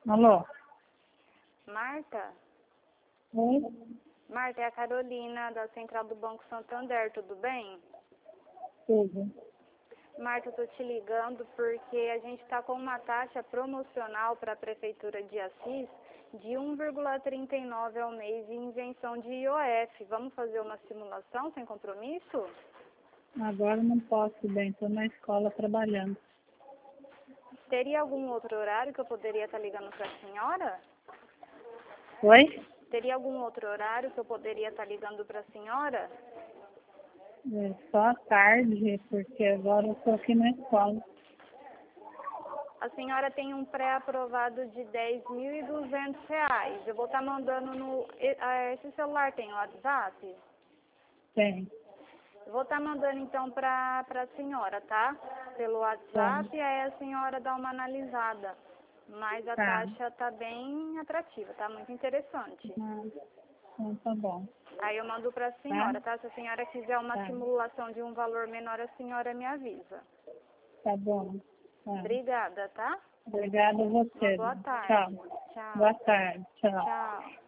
Alô? Marta? Oi? Marta, é a Carolina da Central do Banco Santander, tudo bem? Tudo. Marta, eu tô te ligando porque a gente está com uma taxa promocional para a Prefeitura de Assis de 1,39 ao mês em isenção de IOF. Vamos fazer uma simulação sem compromisso? Agora não posso bem, estou na escola trabalhando. Teria algum outro horário que eu poderia estar ligando para a senhora? Oi? Teria algum outro horário que eu poderia estar ligando para a senhora? É só à tarde, porque agora eu estou aqui na escola. A senhora tem um pré-aprovado de R$ 10.200. Eu vou estar mandando no... Esse celular tem WhatsApp? Tem. Eu vou estar mandando então para a senhora, tá? Pelo WhatsApp, Tá. e aí a senhora dá uma analisada. Mas a Tá. taxa tá bem atrativa, tá muito interessante. Então tá bom. Aí eu mando para a senhora, tá? Se a senhora quiser uma Tá. simulação de um valor menor, a senhora me avisa. Tá bom. Tá. Obrigada, tá? Obrigada a você. Uma boa tarde. Tchau. Tchau. Boa tarde. Tchau. Tchau.